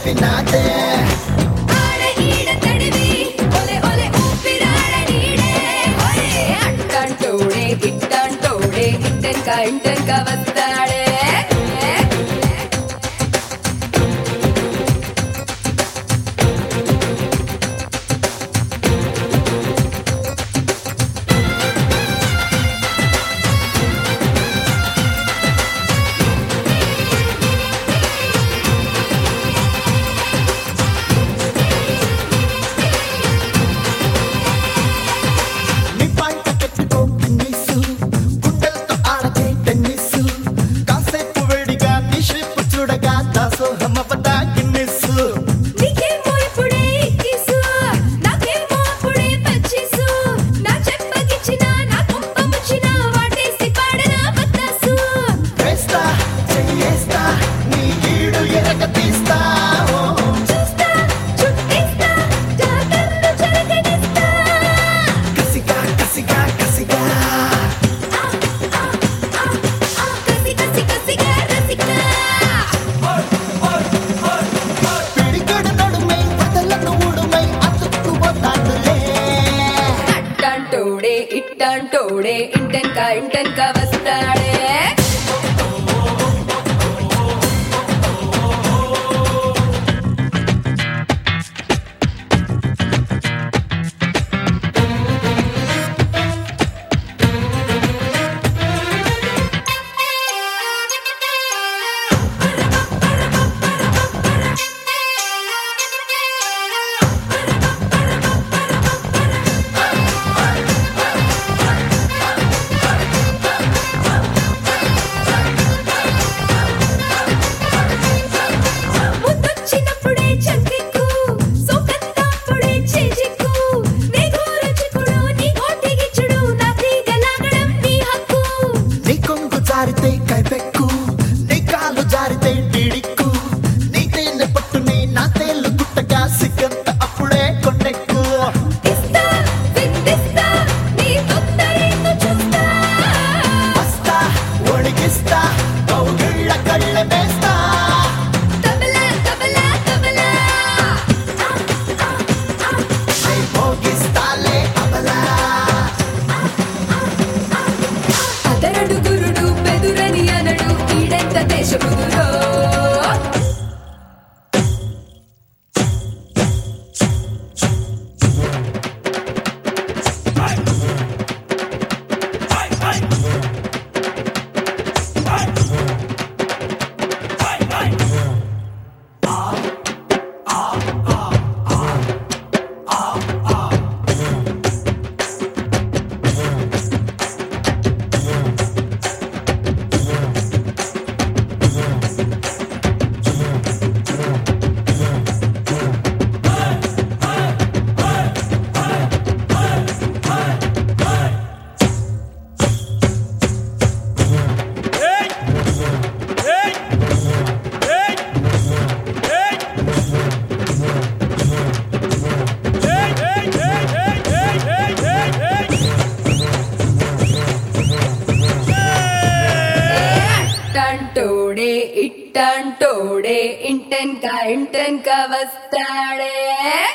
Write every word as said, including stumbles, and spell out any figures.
నాదే ఆడ ఈడ తడివి ఒలే ఒలే ఊపిరాడ నీడే ఒలే అంటంటోడే ఇట్టంటోడే ఇంటెన్క ఇంటెన్క వస్తాడే నీ పంట పెట్టుకో కన్నీసు గుండెలతో ఆడకే టెన్నిసు కాసేపు వేడిగా నీ షేపు చూడగా దాసోహమవతా గిన్నెసు నీకేమో ఇప్పుడే కిసు నాకేమో అప్పుడే పచ్చిసు నా చెప్పగిచ్చిన నా కొంప ముచ్చిన వాటేసి పాడనా బత్తాసు వేస్తా చెయ్యేస్తా నీ ఈడు ఎరగ తీస్తా ఓ చూస్తా చుట్టేస్తా జాతరను జరగనిస్తా కసిగా కసిగా కసిగా కసి కసి కసిగా రసికా పిడికెడు నడుమై వదలను ఉడుమై అతుక్కుపోతానులే అట్టంటోడే ఇట్టంటోడే ఇంటెన్క ఇంటెన్క వస్తాడే ముద్దొచ్చినప్పుడే చంకెక్కు సోకత్తప్పుడే చేజిక్కు నీ గోరచుకుడు నీ గోటిగిచ్చుడు నా తీగలాగడం నీ హక్కు నీ కొంగు జారితే కైపెక్కు నీ కాలు జారితే టీడిక్కు నీ తేనె పట్టుని నా తేలు గుట్టగా సిగ్గంత అప్పుడే కొండెక్కు ఇస్తా విందిస్తా నీ తొందరేందో చూస్తా వస్తా ఒడిగిస్తా కౌగిళ్ళ కళ్ళ వేస్తా తబలా తబలా తబలా నే భోగిస్తాలే అబలా అతరడు గురుడు పెదురని అనడు ఈడెంత దేశముదురో అట్టంటోడే ఇట్టంటోడే ఇంటెన్క ఇంటెన్క వస్తాడే